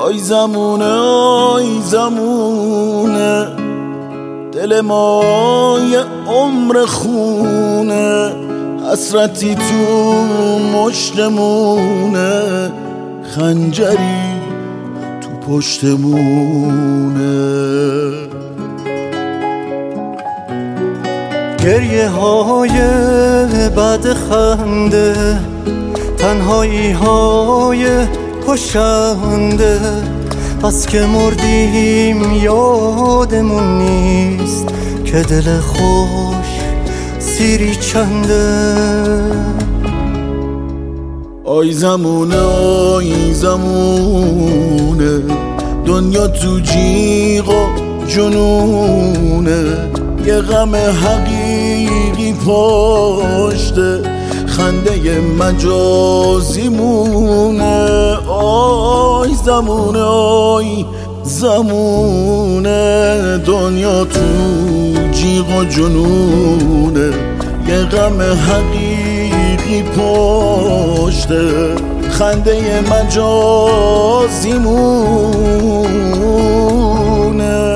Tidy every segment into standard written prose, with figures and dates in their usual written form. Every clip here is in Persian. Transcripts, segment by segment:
آی زمونه آی زمونه، دل ما یه عمر خونه، حسرتی تو مشتمونه، خنجری تو پشتمونه. گریه های بعد خنده، تنهایی های کشنده، از که مردیم یادمون نیست که دل خوش سیری چنده. آی زمونه آی زمونه، دنیا تو جیغ و جنونه، یه غم حقیقی پشته، خنده مجازی مونه. آی زمونه آی زمونه، دنیا تو جیغ و جنونه، یه غم حقیقی پشته، خنده مجازی مونه.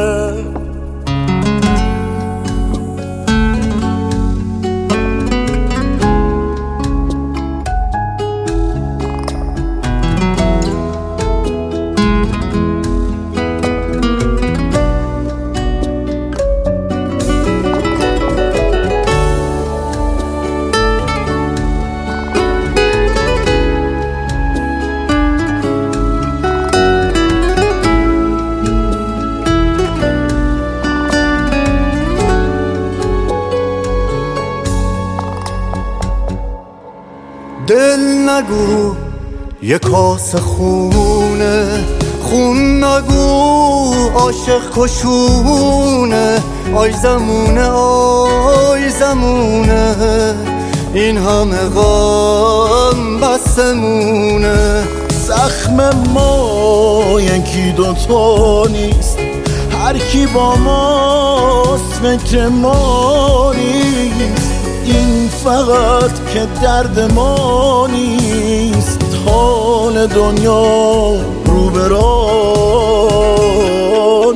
دل نگو یه کاسه خونه، خون نگو عاشق کشونه. آی زمونه آی زمونه، این همه غم بسمونه. زخم ما یکی دوتا نیست، هر کی با ماست فکر ما نیست. این فقط که درد ما نیست، حال دنیا رو به راه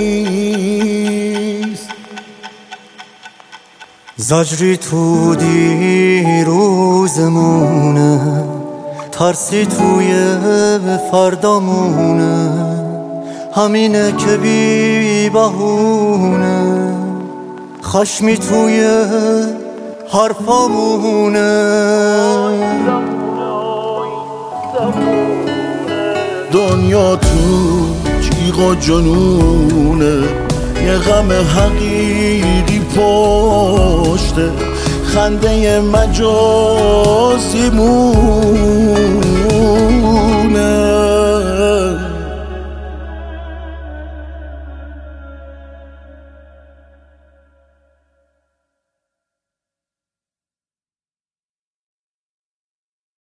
نیست. زجری تو دیروزمونه، ترسی توی فردامونه، همینه که بی بهونه، خشمی توی حرفامونه. دنیا تو جیغ و جنونه، یه غم حقیقی پشته، خنده مجازی مونه.